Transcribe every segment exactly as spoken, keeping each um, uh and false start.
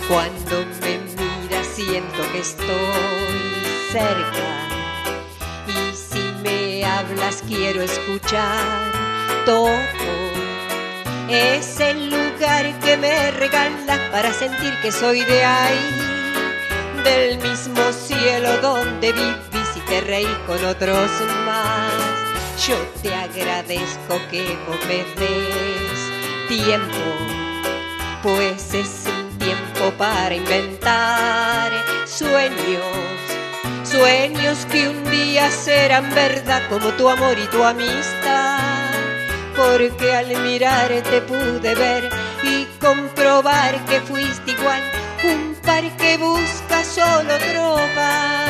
Cuando me miras siento que estoy cerca, y si me hablas quiero escuchar todo. Es el lugar que me regalas para sentir que soy de ahí, del mismo cielo donde vivís y te reí con otros más. Yo te agradezco que vos me des tiempo, pues es un tiempo para inventar sueños, sueños que un día serán verdad, como tu amor y tu amistad. Porque al mirarte pude ver y comprobar que fuiste igual, un par que busca solo tropa.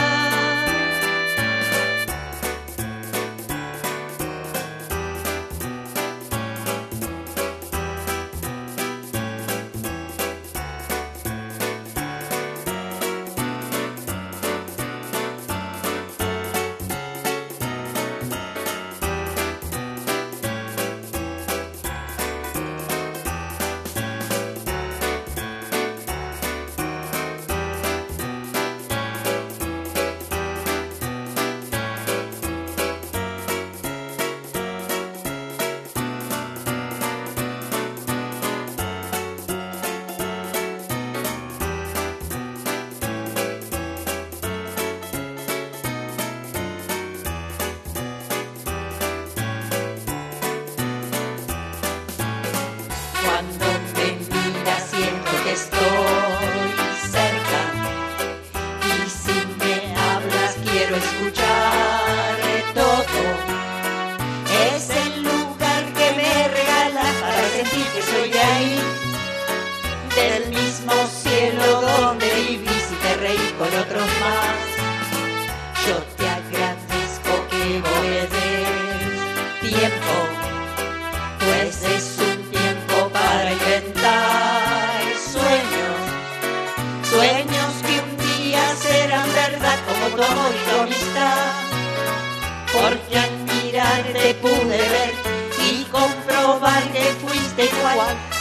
Cuando me miras siento que estoy cerca, y si me hablas quiero escuchar todo. Es el lugar que me regalas para sentir que soy de ahí, del mismo cielo donde vivís y te reí con otros más. Yo te agradezco que vos me des tiempo, pues es un sueños que un día serán verdad, como tu amor y tu amistad. Porque al mirarte pude ver y comprobar que fuiste igual,